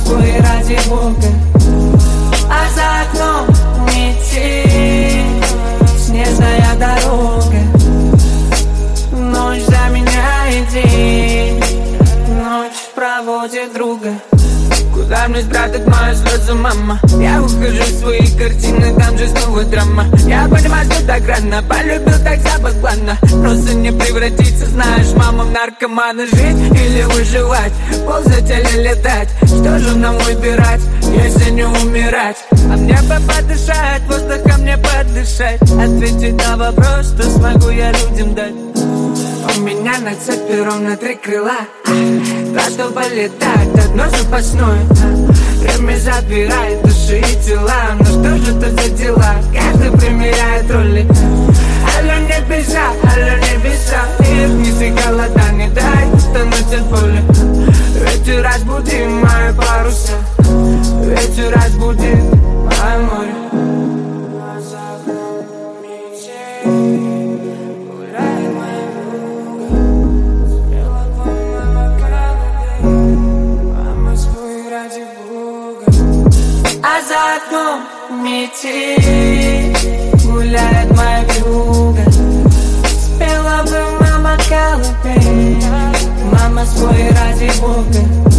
свой ради Бога. А за окном метель, снежная дорога. Ночь заменяет день, ночь проводит друга. Куда мне спрятать мою слезу, мама? Я ухожу в свои картины, там же снова драма. Я понимаю, что так рано, полюбил так запоздно. Просто не превратиться, знаешь, мама, в наркомана. Жить или выживать, ползать или летать? Что же нам выбирать, если не умирать? А мне бы подышать, воздухом мне подышать. Ответить на вопрос, что смогу я людям дать. У меня на цепи ровно 3 крыла, два, чтобы летать, одно запасное. Время забирает души и тела. Ну что же это за дела? Каждый примеряет роли. Алло, небеса, мир вниз и голода. Не дай тонуть от боли. Ветер разбуди мои паруса, ветер разбуди мое море. А за окном метель, гуляет моя вьюга. Спела бы мама колыбель, мама, спой ради Бога.